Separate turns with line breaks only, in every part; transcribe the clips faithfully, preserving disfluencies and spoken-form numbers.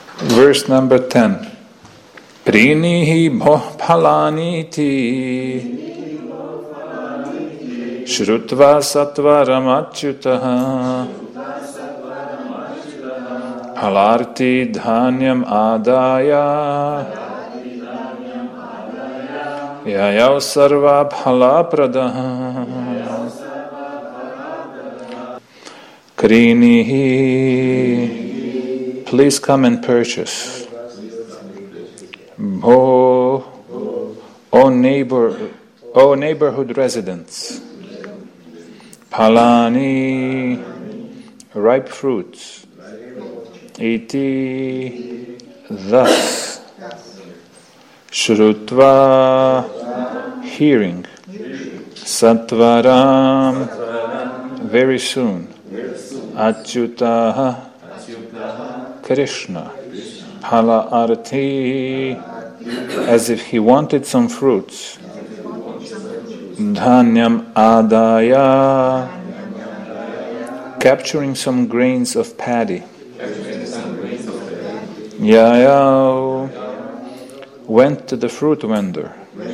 Verse number ten. Prinihi bhoh phalaniti Shrutva satvaram achyutaha Phalarti dhanyam adaya Yayav sarva phala pradaha Krinihi. Please come and purchase. Oh, oh neighbor, oh neighborhood residents. Phalani, ripe fruits. Iti, thus. Shrutva, hearing. Satvaram, very soon. Achyutaha, Krishna. Phala arti, as if he wanted some fruits. Dhanyam adaya, capturing some grains of paddy. Yaya went to the fruit vendor.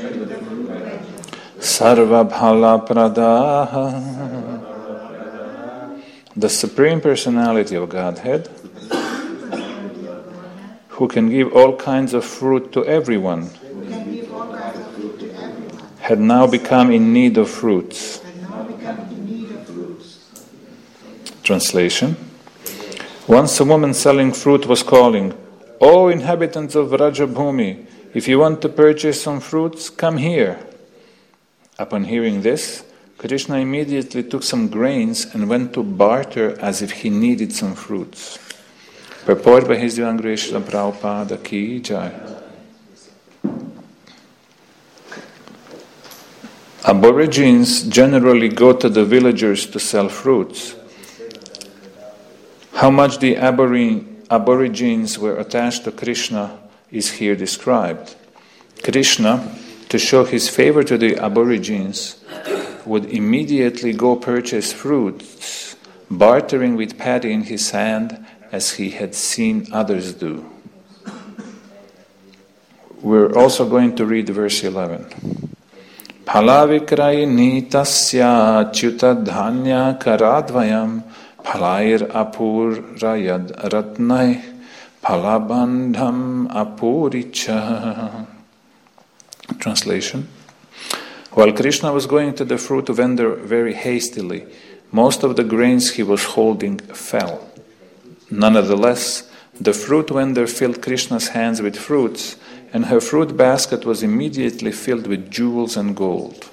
Sarva bhala pradaha, the Supreme Personality of Godhead, who can give all kinds of fruit to everyone, had now become in need of fruits. Translation. Once a woman selling fruit was calling, "O inhabitants of Rajabhumi, if you want to purchase some fruits, come here." Upon hearing this, Krishna immediately took some grains and went to barter as if he needed some fruits. Purport by His Divine Grace Srila Prabhupada Ki Jai. Aborigines generally go to the villagers to sell fruits. How much the Aborigines were attached to Krishna is here described. Krishna, to show his favor to the Aborigines, would immediately go purchase fruits, bartering with paddy in his hand, as he had seen others do. We're also going to read verse eleven. Phalavikrayini tasya achyuta dhanya karadvayam phalair apurayad ratnai phalabandham apuricha. Translation. While Krishna was going to the fruit vendor very hastily, most of the grains he was holding fell. Nonetheless, the fruit vendor filled Krishna's hands with fruits, and her fruit basket was immediately filled with jewels and gold.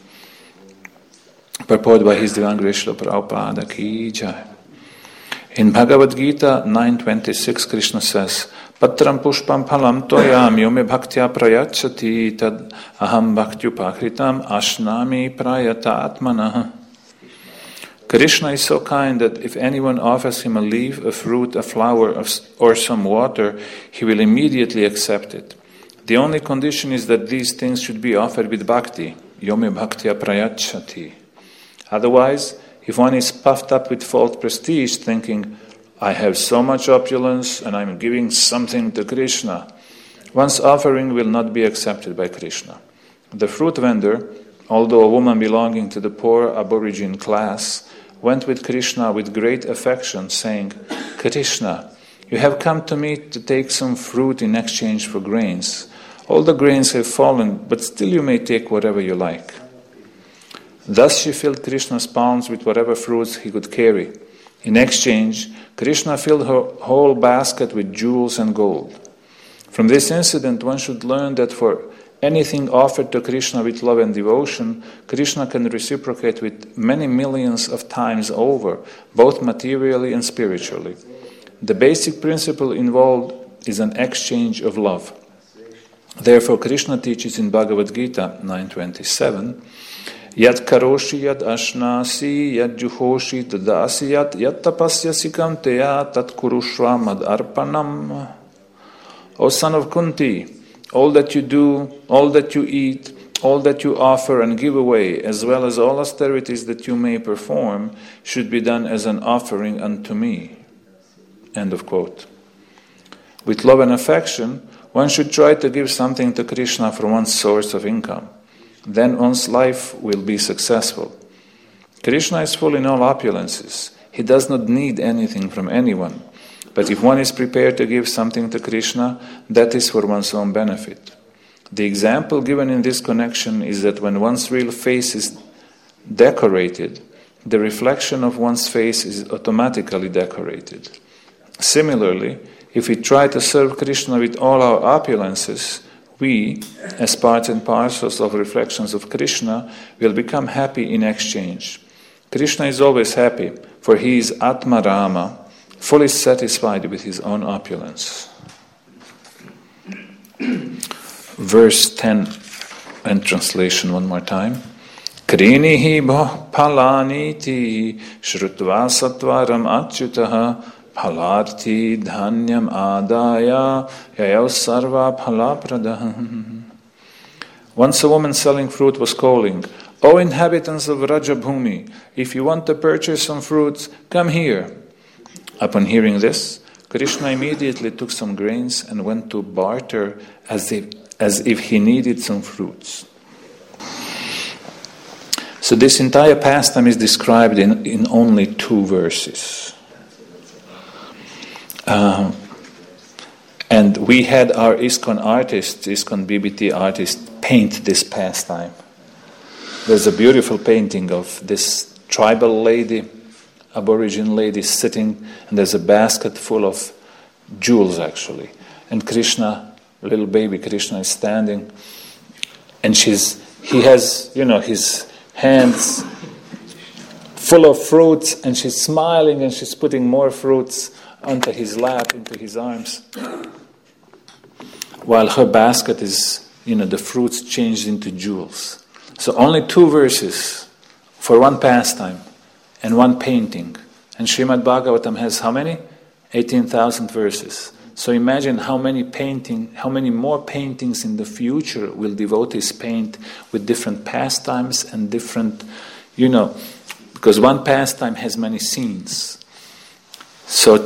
Purport by His Divine Grace Srila Prabhupada Ki Jai. In Bhagavad Gita nine twenty-six, Krishna says, Patram pushpam phalam toyam yome bhaktya prayachati tad aham bhaktyupakritam ashnami prayata atmanah. Krishna is so kind that if anyone offers him a leaf, a fruit, a flower, or some water, he will immediately accept it. The only condition is that these things should be offered with bhakti, yome bhaktya prayachati. Otherwise, if one is puffed up with false prestige, thinking, I have so much opulence and I am giving something to Krishna, one's offering will not be accepted by Krishna. The fruit vendor, although a woman belonging to the poor aborigine class, went with Krishna with great affection, saying, Krishna, you have come to me to take some fruit in exchange for grains. All the grains have fallen, but still you may take whatever you like. Thus she filled Krishna's palms with whatever fruits he could carry. In exchange, Krishna filled her whole basket with jewels and gold. From this incident, one should learn that for anything offered to Krishna with love and devotion, Krishna can reciprocate with many millions of times over, both materially and spiritually. The basic principle involved is an exchange of love. Therefore, Krishna teaches in Bhagavad Gita nine twenty-seven, Yat karoshi yat ashnasi yat juhoshi tadasi yat yat tapasyasi kamteya tat kurushva mad arpanam. O son of Kunti, all that you do, all that you eat, all that you offer and give away, as well as all austerities that you may perform, should be done as an offering unto me. End of quote. With love and affection, one should try to give something to Krishna from one's source of income. Then one's life will be successful. Krishna is full in all opulences. He does not need anything from anyone. But if one is prepared to give something to Krishna, that is for one's own benefit. The example given in this connection is that when one's real face is decorated, the reflection of one's face is automatically decorated. Similarly, if we try to serve Krishna with all our opulences, we, as parts and parcels of reflections of Krishna, will become happy in exchange. Krishna is always happy, for he is Atma Rama, fully satisfied with his own opulence. Verse ten and translation one more time. Krinihi bho palaniti shrutva satvaram achyutaha Phalarthi dhanyam adaya yayav sarva phalapradaha. Once a woman selling fruit was calling, O inhabitants of Rajabhumi, if you want to purchase some fruits, come here. Upon hearing this, Krishna immediately took some grains and went to barter as if, as if he needed some fruits. So this entire pastime is described in, in only two verses. Uh, and we had our ISKCON artists, ISKCON B B T artists, paint this pastime. There's a beautiful painting of this tribal lady, Aborigine lady sitting, and there's a basket full of jewels actually. And Krishna, little baby Krishna, is standing, and she's he has, you know, his hands full of fruits, and she's smiling, and she's putting more fruits onto his lap, into his arms, while her basket is, you know, the fruits changed into jewels. So only two verses for one pastime and one painting. And Srimad Bhagavatam has how many? eighteen thousand verses. So imagine how many painting, how many more paintings in the future will devotees paint with different pastimes and different, you know, because one pastime has many scenes. So,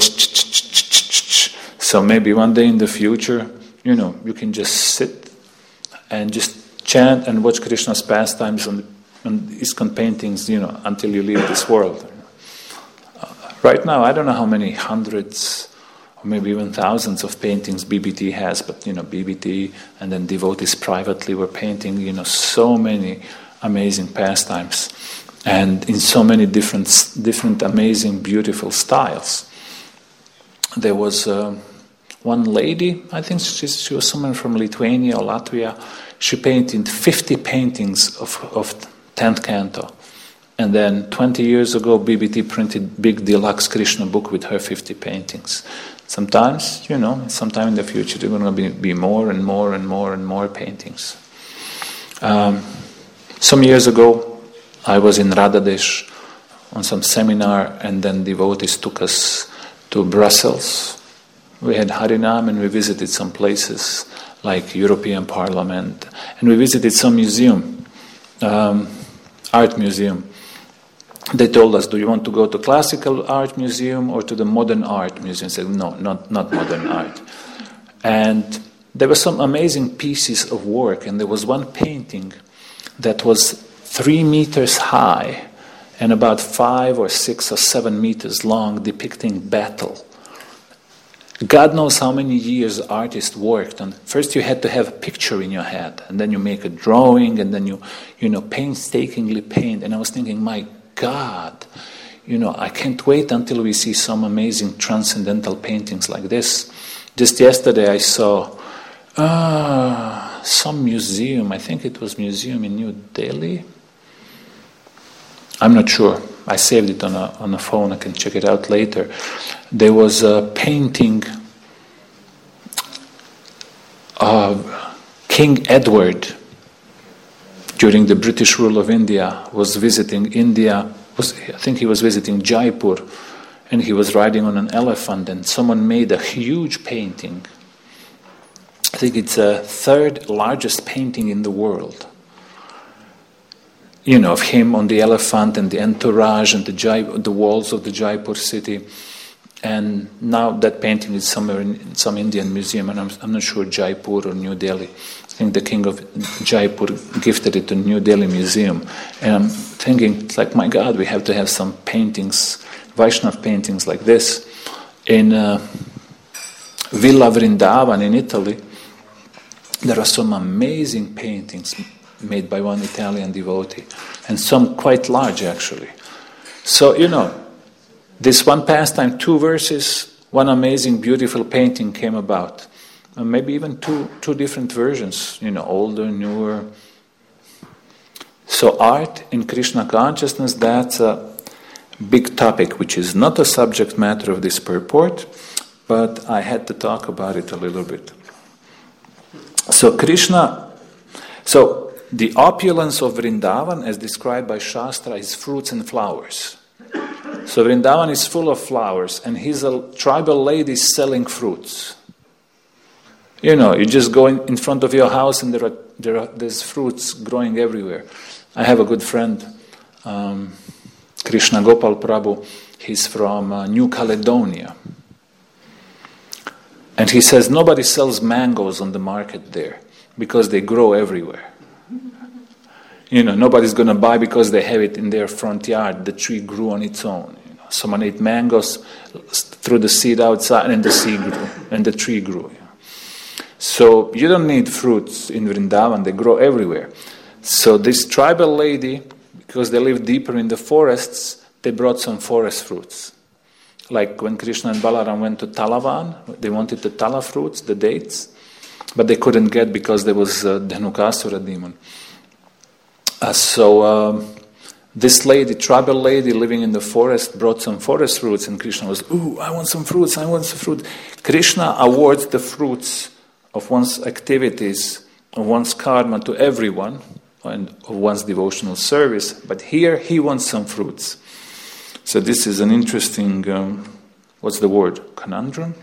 so maybe one day in the future, you know, you can just sit and just chant and watch Krishna's pastimes on, on ISKCON paintings, you know, until you leave this world. Uh, right now, I don't know how many hundreds or maybe even thousands of paintings B B T has, but, you know, B B T and then devotees privately were painting, you know, so many amazing pastimes and in so many different, different amazing, beautiful styles. There was uh, one lady, I think she, she was someone from Lithuania or Latvia. She painted fifty paintings of, of tenth canto. And then twenty years ago, B B T printed big deluxe Krishna book with her fifty paintings. Sometimes, you know, sometime in the future, there are going to be, be more and more and more and more paintings. Um, some years ago, I was in Radhadesh on some seminar, and then devotees took us to Brussels. We had Harinam, and we visited some places like European Parliament, and we visited some museum, um, art museum. They told us, do you want to go to classical art museum or to the modern art museum? I said, no, not, not modern art. And there were some amazing pieces of work, and there was one painting that was three meters high and about five or six or seven meters long, depicting battle. God knows how many years artists worked on. First you had to have a picture in your head, and then you make a drawing, and then you, you know, painstakingly paint. And I was thinking, my God, you know, I can't wait until we see some amazing transcendental paintings like this. Just yesterday I saw uh, some museum, I think it was museum in New Delhi. I'm not sure. I saved it on a on a phone. I can check it out later. There was a painting of King Edward during the British rule of India. Was visiting India. Was I think he was visiting Jaipur, and he was riding on an elephant. And someone made a huge painting. I think it's the third largest painting in the world. You know, of him on the elephant and the entourage and the Jai, the walls of the Jaipur city. And now that painting is somewhere in some Indian museum, and I'm, I'm not sure, Jaipur or New Delhi. I think the king of Jaipur gifted it to New Delhi Museum. And I'm thinking, it's like, my God, we have to have some paintings, Vaishnav paintings like this. In uh, Villa Vrindavan in Italy, there are some amazing paintings made by one Italian devotee, and some quite large actually. So, you know, this one pastime, two verses, one amazing, beautiful painting came about. And maybe even two two different versions, you know, older, newer. So art in Krishna consciousness, that's a big topic, which is not a subject matter of this purport, but I had to talk about it a little bit. So Krishna, so the opulence of Vrindavan, as described by Shastra, is fruits and flowers. So Vrindavan is full of flowers, and he's a tribal lady selling fruits. You know, you just go in, in front of your house and there are, there are there's fruits growing everywhere. I have a good friend, um, Krishna Gopal Prabhu. He's from uh, New Caledonia. And he says nobody sells mangoes on the market there because they grow everywhere. You know, nobody's going to buy because they have it in their front yard. The tree grew on its own. You know, someone ate mangoes, threw the seed outside, and the seed grew, and the tree grew. You know. So you don't need fruits in Vrindavan; they grow everywhere. So this tribal lady, because they live deeper in the forests, they brought some forest fruits. Like when Krishna and Balaram went to Talavan, they wanted the tala fruits, the dates, but they couldn't get because there was a Dhenukasura demon. Uh, so um, this lady, tribal lady living in the forest, brought some forest fruits, and Krishna was, ooh, I want some fruits, I want some fruit. Krishna awards the fruits of one's activities, of one's karma to everyone, and of one's devotional service, but here he wants some fruits. So this is an interesting, um, what's the word, conundrum?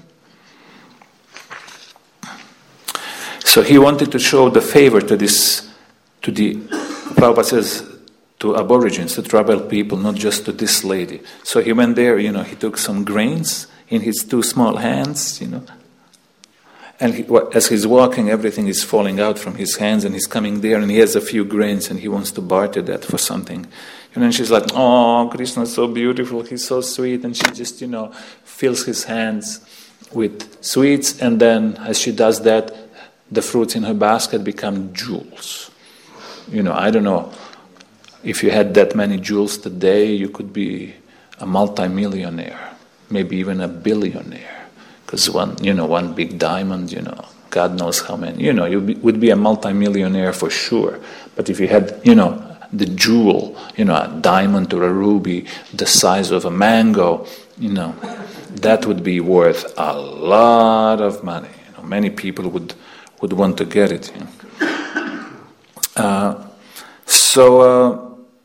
So he wanted to show the favor to this, to the, Prabhupada says, to aborigines, to tribal people, not just to this lady. So he went there, you know, he took some grains in his two small hands, you know, and he, as he's walking, everything is falling out from his hands, and he's coming there, and he has a few grains, and he wants to barter that for something. You know, and she's like, oh, Krishna's so beautiful, he's so sweet, and she just, you know, fills his hands with sweets, and then as she does that, the fruits in her basket become jewels. You know, I don't know, if you had that many jewels today, you could be a multimillionaire, maybe even a billionaire. Because one, you know, one big diamond, you know, God knows how many, you know, you be, would be a multimillionaire for sure. But if you had, you know, the jewel, you know, a diamond or a ruby the size of a mango, you know, that would be worth a lot of money. You know, many people would would want to get it. You know. uh, so. Uh,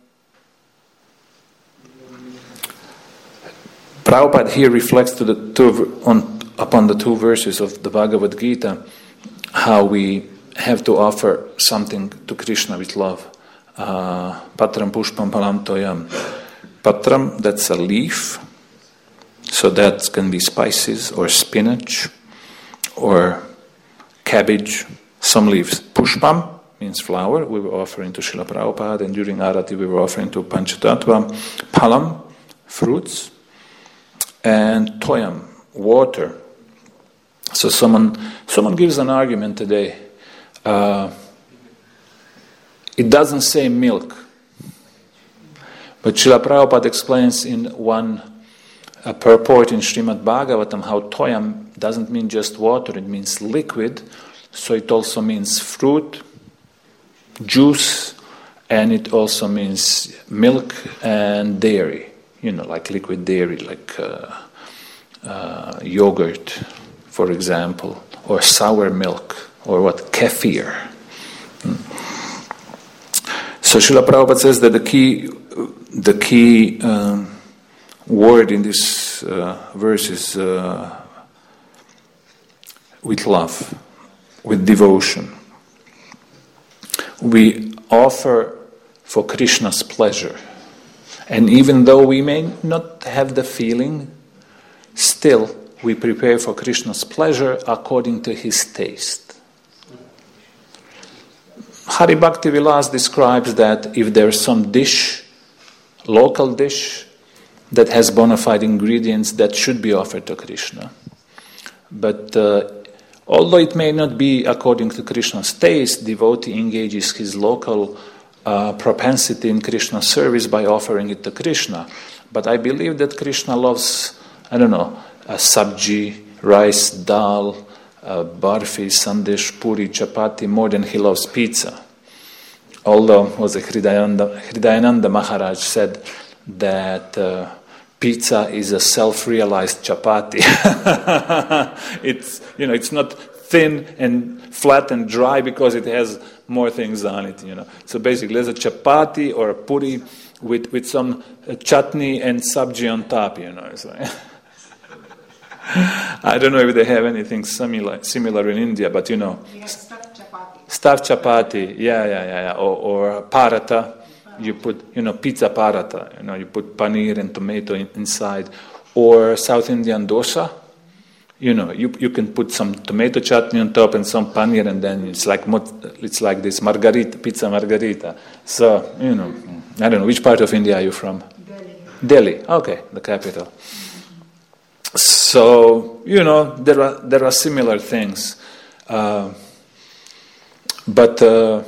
Prabhupada here reflects to the two, on, upon the two verses of the Bhagavad Gita, how we have to offer something to Krishna with love. Uh, Patram pushpam palam toyam. Patram, that's a leaf, so that can be spices or spinach or cabbage, some leaves. Pushpam means flower, we were offering to Srila Prabhupada, and during Arati we were offering to Panchatattva. Palam, fruits. And toyam, water. So someone someone gives an argument today. Uh, it doesn't say milk. But Srila Prabhupada explains in one uh, purport in Srimad Bhagavatam how toyam doesn't mean just water, it means liquid. So it also means fruit, juice, and it also means milk and dairy. You know, like liquid dairy, like uh, uh, yogurt, for example, or sour milk, or what, kefir. Hmm. So Srila Prabhupada says that the key, the key um, word in this uh, verse is uh, with love, with devotion. We offer for Krishna's pleasure. And even though we may not have the feeling, still still we prepare for Krishna's pleasure according to his taste. Hari Bhakti Vilas describes that if there's some dish, local dish, that has bona fide ingredients, that should be offered to Krishna. But uh, although it may not be according to Krishna's taste, devotee engages his local uh, propensity in Krishna's service by offering it to Krishna. But I believe that Krishna loves, I don't know, a sabji, rice, dal, uh, barfi, sandesh, puri, chapati, more than he loves pizza. Although, was it Hridayananda, Hridayananda Maharaj said that uh, pizza is a self-realized chapati. It's, you know, it's not thin and flat and dry because it has more things on it, you know. So basically, there's a chapati or a puri with with some uh, chutney and sabji on top, you know. So, I don't know if they have anything similar similar in India, but you know,
we have stuffed chapati.
Stuffed chapati, yeah, yeah, yeah, yeah. Or, or paratha. You put, you know, pizza paratha. You know, you put paneer and tomato in, inside. Or South Indian dosa. You know, you you can put some tomato chutney on top and some paneer, and then it's like it's like this margarita, pizza margarita. So, you know, I don't know, which part of India are you from?
Delhi.
Delhi. Okay, the capital. So, you know, there are there are similar things, uh, but uh,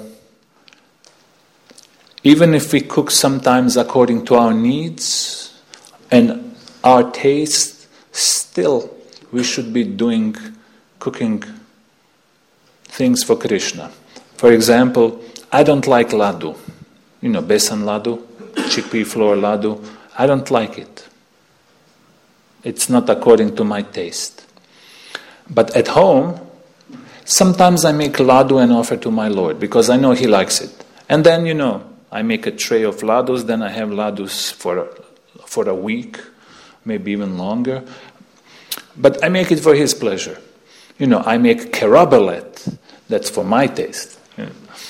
even if we cook sometimes according to our needs and our taste, still we should be doing cooking things for Krishna. For example, I don't like laddu, you know, besan laddu, chickpea flour laddu. I don't like it. It's not according to my taste. But at home, sometimes I make laddu and offer to my Lord because I know He likes it. And then, you know, I make a tray of laddus, then I have laddus for, for a week, maybe even longer. But I make it for His pleasure. You know, I make kerabalet, that's for my taste. You know,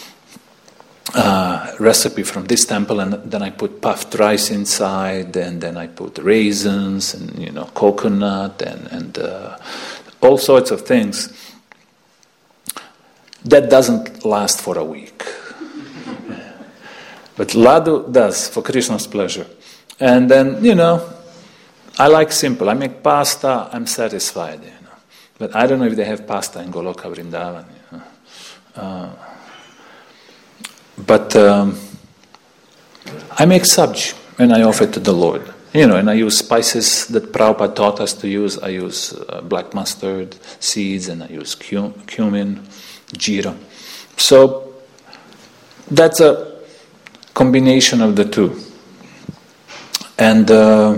uh, recipe from this temple, and then I put puffed rice inside, and then I put raisins, and, you know, coconut, and, and uh, all sorts of things. That doesn't last for a week. But laddu does, for Krishna's pleasure. And then, you know, I like simple. I make pasta, I'm satisfied, you know. But I don't know if they have pasta in Goloka Vrindavan, you know. Uh, but um, I make sabji, and I offer it to the Lord. You know, and I use spices that Prabhupada taught us to use. I use uh, black mustard seeds, and I use cu- cumin, jeera. So that's a combination of the two. And uh,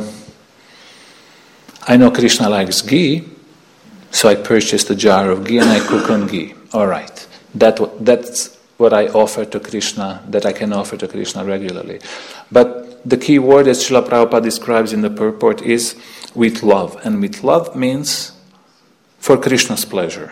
I know Krishna likes ghee, so I purchased a jar of ghee and I cook on ghee. All right, that that's what I offer to Krishna, that I can offer to Krishna regularly. But the key word, as Srila Prabhupada describes in the purport, is with love. And with love means for Krishna's pleasure.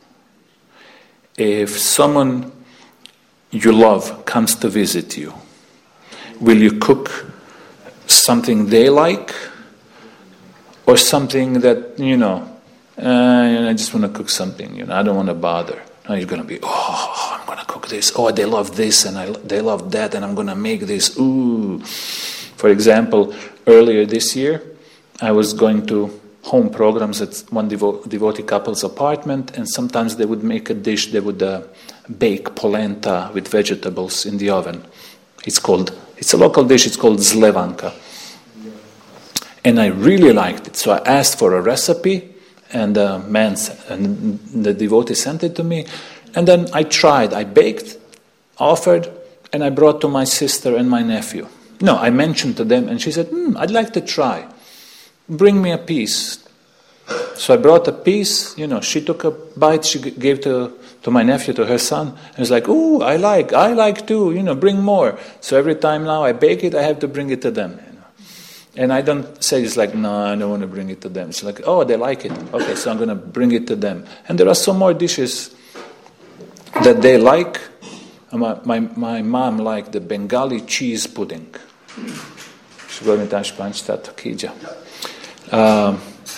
If someone you love comes to visit you, will you cook something they like, or something that, you know, uh, I just want to cook something, you know, I don't want to bother. No, you're going to be, oh, I'm going to cook this. Oh, they love this, and I, they love that, and I'm going to make this. Ooh. For example, earlier this year, I was going to home programs at one devo- devotee couple's apartment, and sometimes they would make a dish. They would uh, bake polenta with vegetables in the oven. It's called, it's a local dish, it's called zlevanka. And I really liked it, so I asked for a recipe, and uh, man, and the devotee sent it to me, and then I tried. I baked, offered, and I brought to my sister and my nephew. No, I mentioned to them, and she said, hmm, I'd like to try. Bring me a piece. So I brought a piece, you know, she took a bite, she gave to, to my nephew, to her son, and was like, ooh, I like, I like too, you know, bring more. So every time now I bake it, I have to bring it to them, you know. And I don't say it's like, no, I don't want to bring it to them. It's like, oh, they like it. Okay, so I'm going to bring it to them. And there are some more dishes that they like. My, my, my mom liked the Bengali cheese pudding. Um,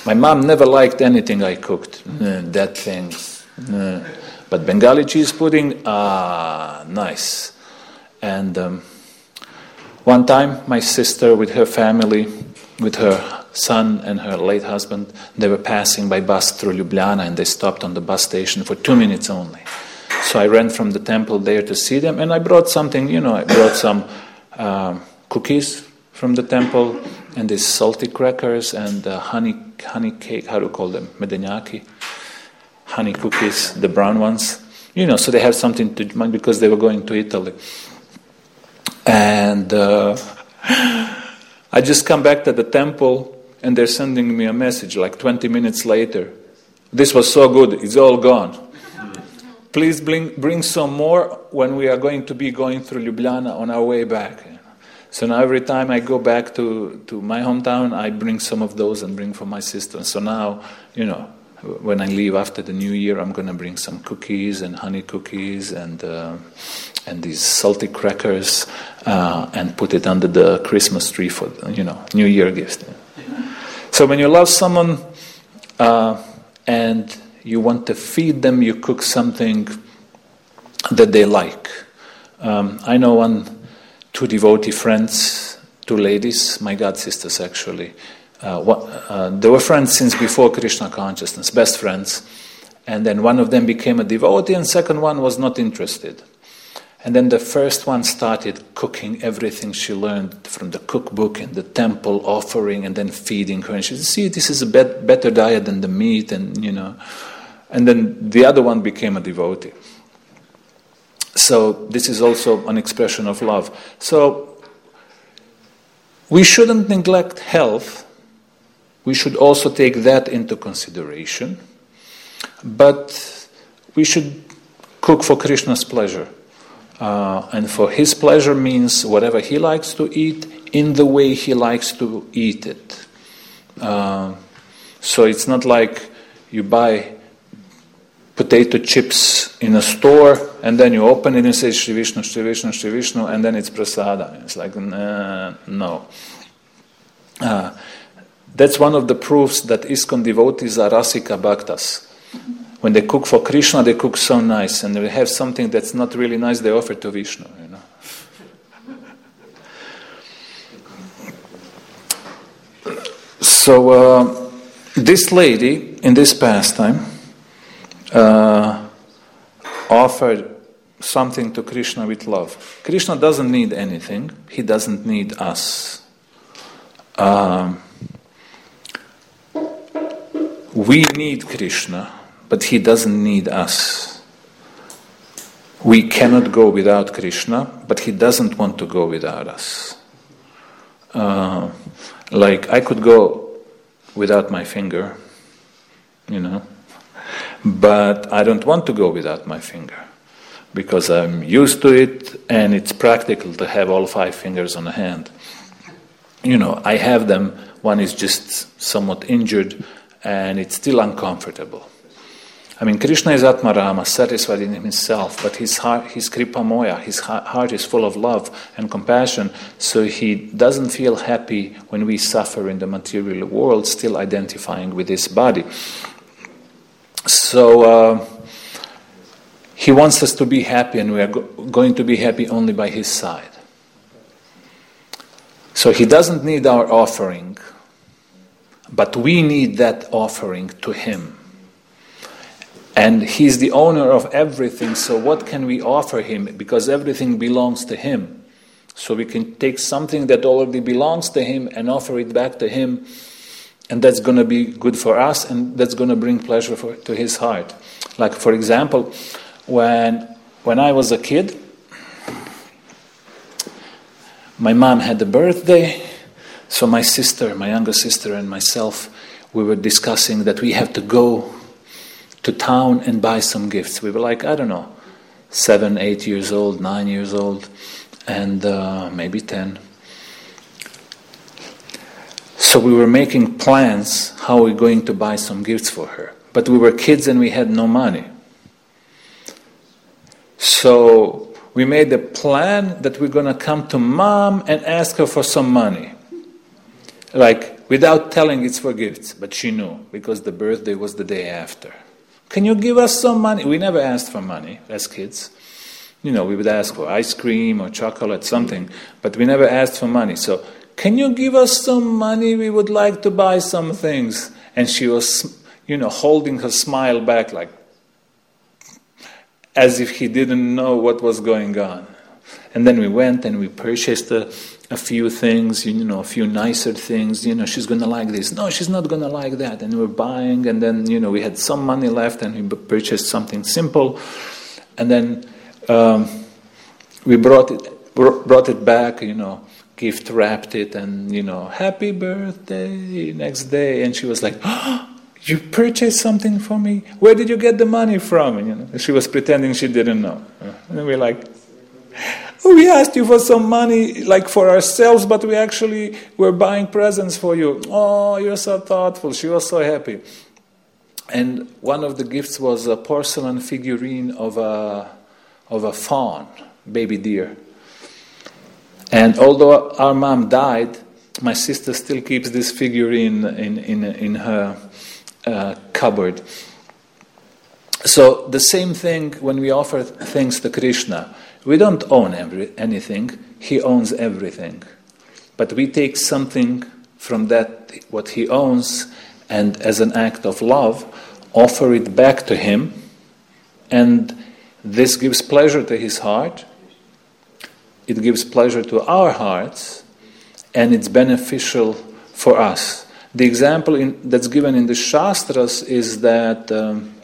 My mom never liked anything I cooked. Mm, dead things. Mm. But Bengali cheese pudding, ah, nice. And um, one time, my sister with her family, with her son and her late husband, they were passing by bus through Ljubljana, and they stopped on the bus station for two minutes only. So I ran from the temple there to see them, and I brought something, you know, I brought some uh, cookies from the temple, and these salty crackers, and uh, honey honey cake, how do you call them, medenjaki, honey cookies, the brown ones. You know, so they have something to, because they were going to Italy. And uh, I just come back to the temple, and they're sending me a message like twenty minutes later. This was so good, it's all gone. Please bring, bring some more when we are going to be going through Ljubljana on our way back. So now every time I go back to, to my hometown, I bring some of those and bring for my sister. So now, you know, when I leave after the new year, I'm going to bring some cookies and honey cookies and uh, and these salty crackers uh, and put it under the Christmas tree for, you know, New Year gift. So when you love someone uh, and you want to feed them, you cook something that they like. Um, I know one, two devotee friends, two ladies, my god sisters actually. Uh, what, uh, they were friends since before Krishna consciousness, best friends. And then one of them became a devotee, and second one was not interested. And then the first one started cooking everything she learned from the cookbook and the temple offering, and then feeding her. And she said, "See, this is a bet- better diet than the meat," and you know. And then the other one became a devotee. So this is also an expression of love. So we shouldn't neglect health. We should also take that into consideration. But we should cook for Krishna's pleasure. Uh, and for his pleasure means whatever he likes to eat in the way he likes to eat it. Uh, so it's not like you buy potato chips in a store and then you open it and say Shri Vishnu, Shri Vishnu, Shri Vishnu, and then it's prasada. It's like, uh, no. Uh, that's one of the proofs that ISKCON devotees are rasika bhaktas. When they cook for Krishna, they cook so nice, and they have something that's not really nice, they offer to Vishnu, you know. So uh, this lady in this pastime uh, offered something to Krishna with love. Krishna doesn't need anything; he doesn't need us. Um, we need Krishna, but he doesn't need us. We cannot go without Krishna, but he doesn't want to go without us. Uh, like I could go without my finger, you know, but I don't want to go without my finger because I'm used to it and it's practical to have all five fingers on a hand. You know, I have them, one is just somewhat injured and it's still uncomfortable. I mean, Krishna is Atmarama, satisfied in himself, but his heart, his kripamoya, his heart is full of love and compassion, so he doesn't feel happy when we suffer in the material world, still identifying with this body. So uh, he wants us to be happy, and we are go- going to be happy only by his side. So he doesn't need our offering, but we need that offering to him. And he's the owner of everything, so what can we offer him? Because everything belongs to him. So we can take something that already belongs to him and offer it back to him, and that's going to be good for us, and that's going to bring pleasure for, to his heart. Like, for example, when when I was a kid, my mom had a birthday, so my sister, my younger sister and myself, we were discussing that we have to go to town and buy some gifts. We were like, I don't know, seven, eight years old, nine years old, and uh, maybe ten. So we were making plans how we're going to buy some gifts for her. But we were kids and we had no money. So we made a plan that we're going to come to mom and ask her for some money. Like, without telling it's for gifts, but she knew because the birthday was the day after. Can you give us some money? We never asked for money as kids. You know, we would ask for ice cream or chocolate, something, but we never asked for money. So, can you give us some money? We would like to buy some things. And she was, you know, holding her smile back like, as if he didn't know what was going on. And then we went and we purchased a, a few things, you know, a few nicer things. You know, she's going to like this. No, she's not going to like that. And we were buying, and then, you know, we had some money left and we purchased something simple. And then um, we brought it, brought it back, you know, gift wrapped it, and, you know, happy birthday next day. And she was like, oh, you purchased something for me? Where did you get the money from? And, you know, she was pretending she didn't know. And then we're like, oh, we asked you for some money, like for ourselves, but we actually were buying presents for you. Oh, you're so thoughtful. She was so happy. And one of the gifts was a porcelain figurine of a of a fawn, baby deer. And although our mom died, my sister still keeps this figurine in in in her uh, cupboard. So the same thing when we offer things to Krishna. We don't own every, anything. He owns everything. But we take something from that, what he owns, and as an act of love, offer it back to him. And this gives pleasure to his heart. It gives pleasure to our hearts. And it's beneficial for us. The example in, that's given in the Shastras is that Um,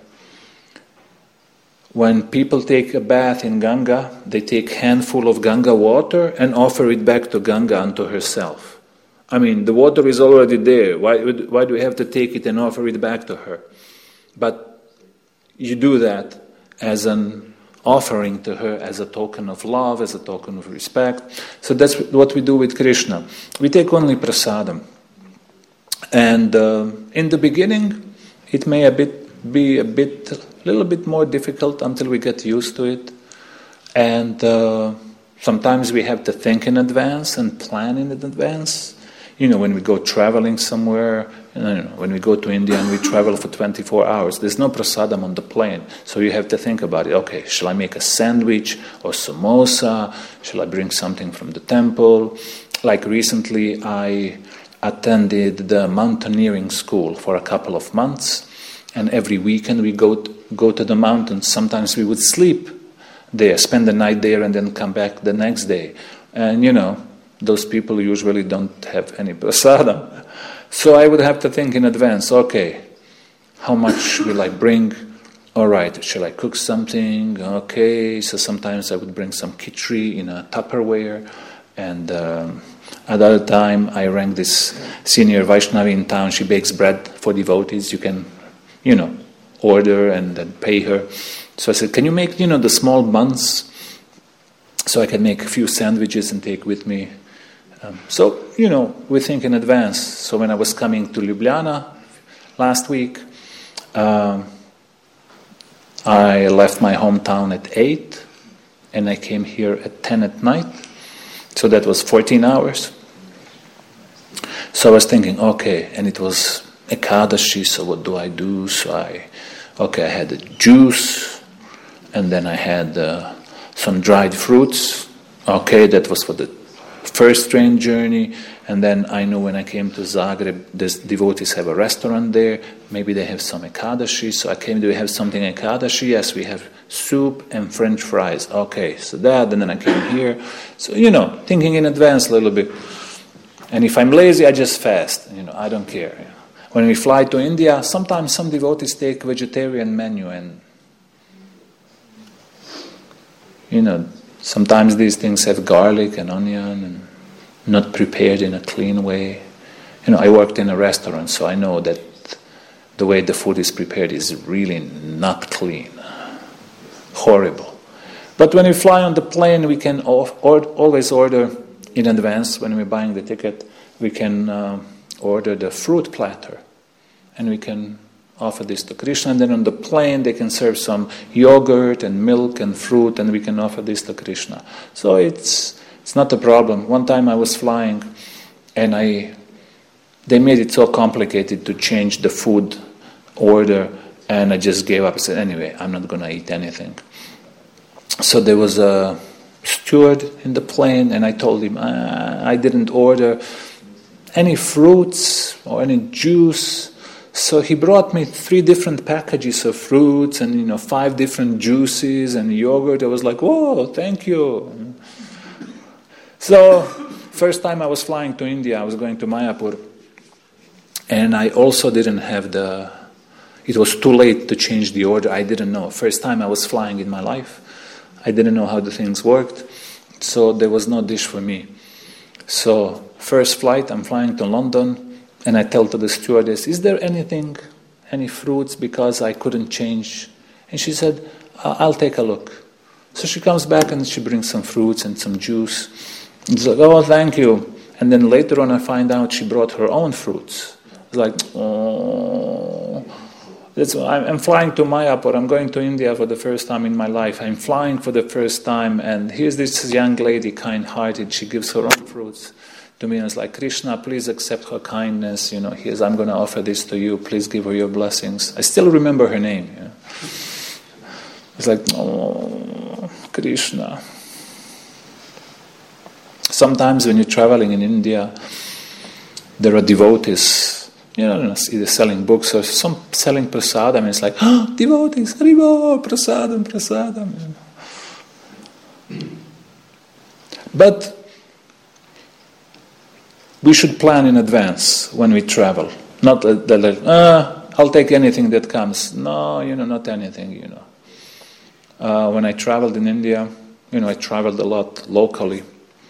when people take a bath in Ganga, they take a handful of Ganga water and offer it back to Ganga unto herself. I mean, the water is already there. Why, why do we have to take it and offer it back to her? But you do that as an offering to her, as a token of love, as a token of respect. So that's what we do with Krishna. We take only prasadam. And uh, in the beginning, it may a bit be a bit, a little bit more difficult until we get used to it. And uh, sometimes we have to think in advance and plan in advance. You know, when we go traveling somewhere, you know, when we go to India and we travel for twenty-four hours, there's no prasadam on the plane. So you have to think about it. Okay, shall I make a sandwich or samosa? Shall I bring something from the temple? Like recently, I attended the mountaineering school for a couple of months. And every weekend we go to, go to the mountains. Sometimes we would sleep there, spend the night there, and then come back the next day. And, you know, those people usually don't have any prasadam. So I would have to think in advance, okay, how much will I bring? All right, shall I cook something? Okay, so sometimes I would bring some khichdi in a Tupperware. And um, at other time, I rang this senior Vaishnavi in town. She bakes bread for devotees. You can, you know, order and then pay her. So I said, can you make, you know, the small buns so I can make a few sandwiches and take with me? Um, so, you know, we think in advance. So when I was coming to Ljubljana last week, um, I left my hometown at eight and I came here at ten at night. So that was fourteen hours. So I was thinking, okay, and it was Ekadashi, so what do I do? So I, okay, I had a juice, and then I had uh, some dried fruits. Okay, that was for the first train journey. And then I knew when I came to Zagreb, the devotees have a restaurant there. Maybe they have some Ekadashi. So I came, do we have something Ekadashi? Yes, we have soup and French fries. Okay, so that, and then I came here. So, you know, thinking in advance a little bit. And if I'm lazy, I just fast. You know, I don't care. You know. When we fly to India, sometimes some devotees take vegetarian menu and, you know, sometimes these things have garlic and onion and not prepared in a clean way. You know, I worked in a restaurant, so I know that the way the food is prepared is really not clean. Horrible. But when we fly on the plane, we can always order in advance. When we're buying the ticket, we can uh, order the fruit platter. And we can offer this to Krishna. And then on the plane, they can serve some yogurt and milk and fruit, and we can offer this to Krishna. So it's it's not a problem. One time I was flying, and I they made it so complicated to change the food order, and I just gave up. I said, anyway, I'm not going to eat anything. So there was a steward in the plane, and I told him uh, I didn't order any fruits or any juice. So he brought me three different packages of fruits and, you know, five different juices and yogurt. I was like, whoa, thank you. So first time I was flying to India, I was going to Mayapur, and I also didn't have the, it was too late to change the order. I didn't know. First time I was flying in my life. I didn't know how the things worked, so there was no dish for me. So first flight, I'm flying to London, and I tell to the stewardess, is there anything, any fruits, because I couldn't change? And she said, I'll take a look. So she comes back and she brings some fruits and some juice. It's like, oh, thank you. And then later on I find out she brought her own fruits. It's like, oh, that's, I'm flying to Mayapur, I'm going to India for the first time in my life. I'm flying for the first time, and here's this young lady, kind-hearted, she gives her own fruits to me, and it's like, Krishna, please accept her kindness, you know, here's, I'm going to offer this to you, please give her your blessings. I still remember her name. You know. It's like, oh, Krishna. Sometimes when you're traveling in India, there are devotees, you know, either selling books or some selling prasadam, and it's like, oh, devotees, Haribo, prasadam, prasadam. You know. But we should plan in advance when we travel. Not that, that uh, I'll take anything that comes. No, you know, not anything, you know. Uh, when I traveled in India, you know, I traveled a lot locally.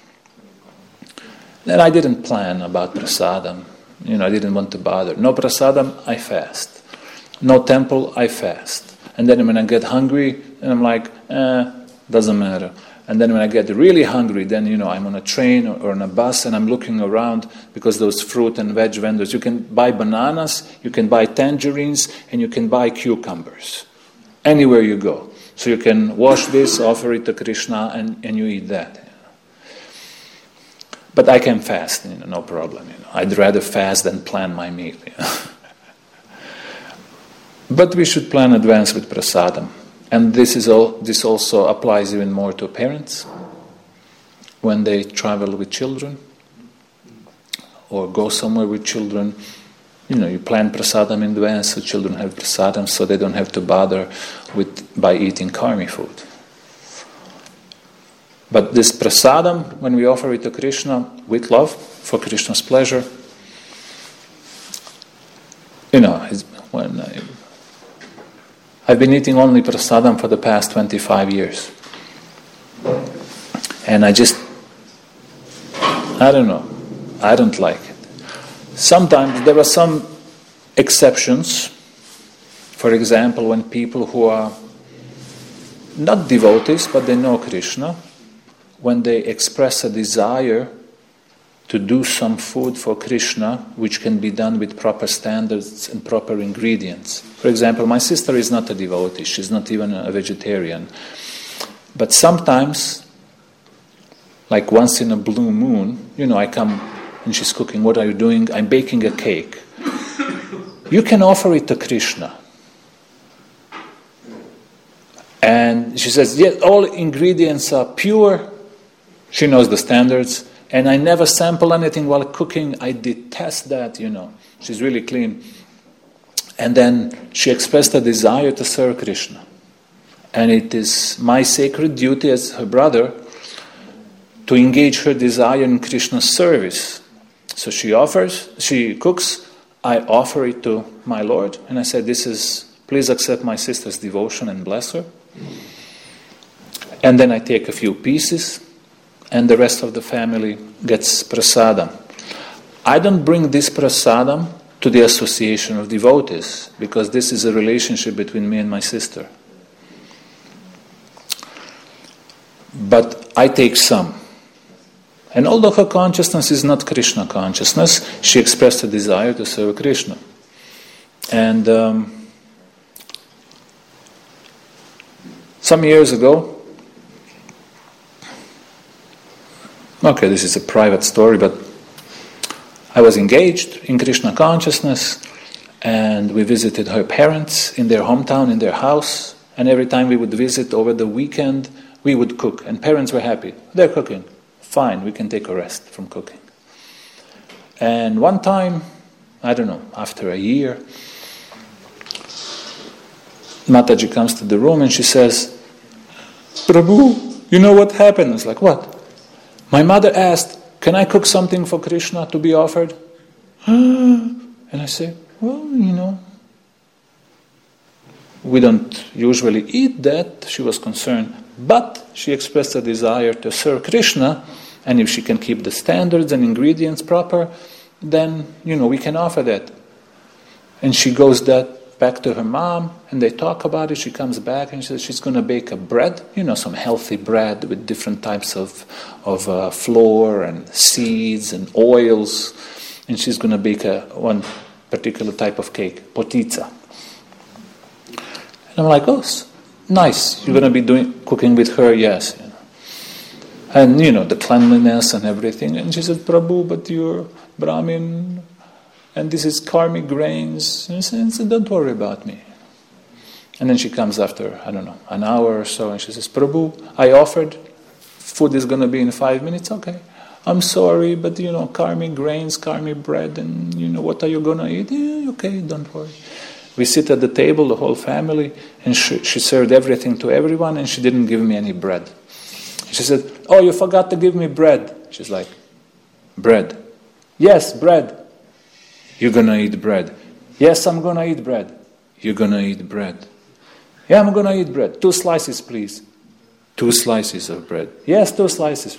Then I didn't plan about prasadam. You know, I didn't want to bother. No prasadam, I fast. No temple, I fast. And then when I get hungry, and I'm like, eh, doesn't matter. And then when I get really hungry, then, you know, I'm on a train or, or on a bus, and I'm looking around, because those fruit and veg vendors, you can buy bananas, you can buy tangerines, and you can buy cucumbers. Anywhere you go. So you can wash this, offer it to Krishna, and, and you eat that. You know. But I can fast, you know, no problem. You know. I'd rather fast than plan my meal. You know. But we should plan advance with prasadam. And this is all. This also applies even more to parents when they travel with children or go somewhere with children. You know, you plan prasadam in advance so children have prasadam, so they don't have to bother with by eating karmi food. But this prasadam, when we offer it to Krishna with love for Krishna's pleasure, you know, when. I, I've been eating only prasadam for the past twenty-five years. And I just, I don't know, I don't like it. Sometimes there are some exceptions. For example, when people who are not devotees, but they know Krishna, when they express a desire to do some food for Krishna, which can be done with proper standards and proper ingredients. For example, my sister is not a devotee, she's not even a vegetarian. But sometimes, like once in a blue moon, you know, I come and she's cooking, what are you doing? I'm baking a cake. You can offer it to Krishna. And she says, yes, all ingredients are pure. She knows the standards. And I never sample anything while cooking. I detest that, you know. She's really clean. And then she expressed a desire to serve Krishna. And it is my sacred duty as her brother to engage her desire in Krishna's service. So she offers, she cooks, I offer it to my Lord. And I said, this is, please accept my sister's devotion and bless her. And then I take a few pieces, and the rest of the family gets prasadam. I don't bring this prasadam to the association of devotees, because this is a relationship between me and my sister. But I take some. And although her consciousness is not Krishna consciousness, she expressed a desire to serve Krishna. And um, some years ago, okay, this is a private story, but I was engaged in Krishna consciousness, and we visited her parents in their hometown, in their house, and every time we would visit over the weekend, we would cook, and parents were happy. They're cooking. Fine, we can take a rest from cooking. And one time, I don't know, after a year, Mataji comes to the room and she says, Prabhu, you know what happened? I was like, what? My mother asked, can I cook something for Krishna to be offered? And I say, well, you know, we don't usually eat that. She was concerned. But she expressed a desire to serve Krishna, and if she can keep the standards and ingredients proper, then, you know, we can offer that. And she goes that back to her mom, and they talk about it. She comes back and she says she's going to bake a bread, you know, some healthy bread with different types of, of uh, flour and seeds and oils. And she's going to bake a, one particular type of cake, potica. And I'm like, oh, nice. You're going to be doing cooking with her? Yes. You know. And, you know, the cleanliness and everything. And she said, Prabhu, but you're Brahmin, and this is karmic grains. And I said, don't worry about me. And then she comes after, I don't know, an hour or so, and she says, Prabhu, I offered, food is going to be in five minutes. Okay. I'm sorry, but, you know, karmic grains, karmic bread, and, you know, what are you going to eat? Yeah, okay, don't worry. We sit at the table, the whole family, and she, she served everything to everyone, and she didn't give me any bread. She said, oh, you forgot to give me bread. She's like, bread? Yes, bread. You're going to eat bread. Yes, I'm going to eat bread. You're going to eat bread. Yeah, I'm going to eat bread. Two slices, please. Two slices of bread. Yes, two slices.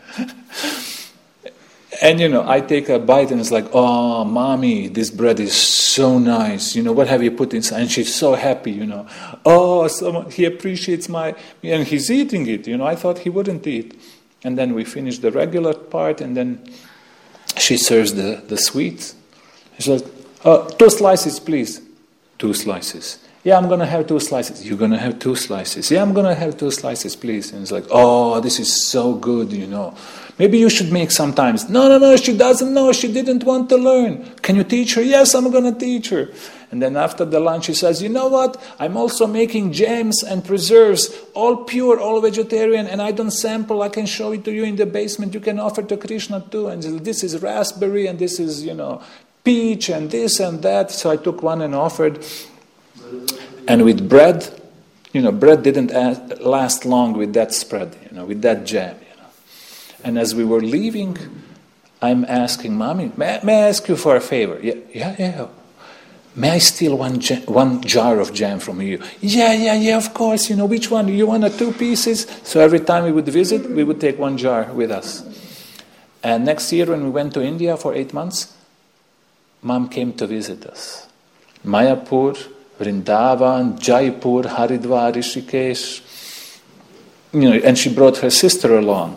And, you know, I take a bite and it's like, oh, mommy, this bread is so nice. You know, what have you put inside? And she's so happy, you know. Oh, someone, he appreciates my... And he's eating it, you know. I thought he wouldn't eat. And then we finish the regular part, and then she serves the, the sweets. She's like, oh, two slices, please. Two slices. Yeah, I'm going to have two slices. You're going to have two slices. Yeah, I'm going to have two slices, please. And it's like, oh, this is so good, you know. Maybe you should make sometimes. No, no, no, she doesn't know. She didn't want to learn. Can you teach her? Yes, I'm going to teach her. And then after the lunch, she says, you know what? I'm also making jams and preserves, all pure, all vegetarian, and I don't sample. I can show it to you in the basement. You can offer to Krishna too. And this is raspberry, and this is, you know, peach, and this and that. So I took one and offered. And with bread, you know, bread didn't last long with that spread, you know, with that jam. And as we were leaving, I'm asking, Mommy, may, may I ask you for a favor? Yeah, yeah, yeah. May I steal one jam, one jar of jam from you? Yeah, yeah, yeah, of course. You know, which one? You want a two pieces? So every time we would visit, we would take one jar with us. And next year when we went to India for eight months, Mom came to visit us. Mayapur, Vrindavan, Jaipur, Haridwar, Rishikesh. You know, and she brought her sister along.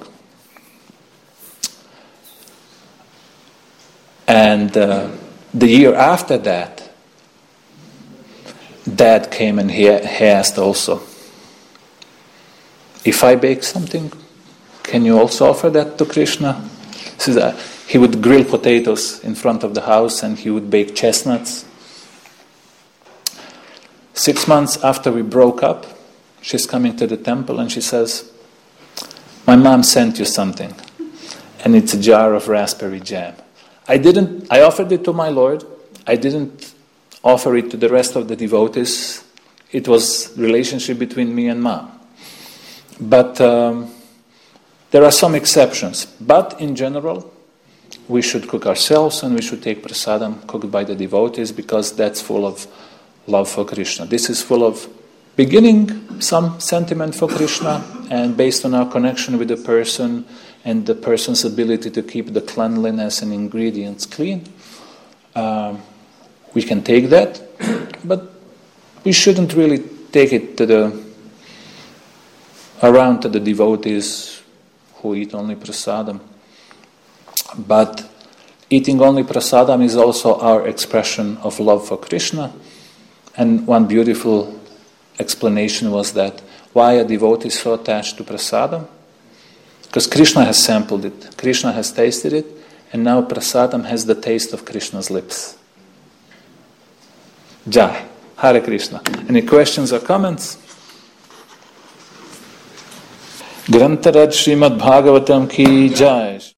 And uh, the year after that, Dad came and he, he asked also, if I bake something, can you also offer that to Krishna? So that he would grill potatoes in front of the house and he would bake chestnuts. Six months after we broke up, she's coming to the temple and she says, my mom sent you something, and it's a jar of raspberry jam. I didn't, I offered it to my Lord. I didn't offer it to the rest of the devotees. It was relationship between me and Mom. But um, there are some exceptions. But in general, we should cook ourselves and we should take prasadam cooked by the devotees because that's full of love for Krishna. This is full of beginning some sentiment for Krishna, and based on our connection with the person and the person's ability to keep the cleanliness and ingredients clean, um, we can take that, but we shouldn't really take it to the around to the devotees who eat only prasadam. But eating only prasadam is also our expression of love for Krishna. And one beautiful explanation was that why a devotee is so attached to prasadam? Because Krishna has sampled it, Krishna has tasted it, And now prasadam has the taste of Krishna's lips. Jai. Hare Krishna. Any questions or comments? Grantaraj Srimad Bhagavatam ki jai.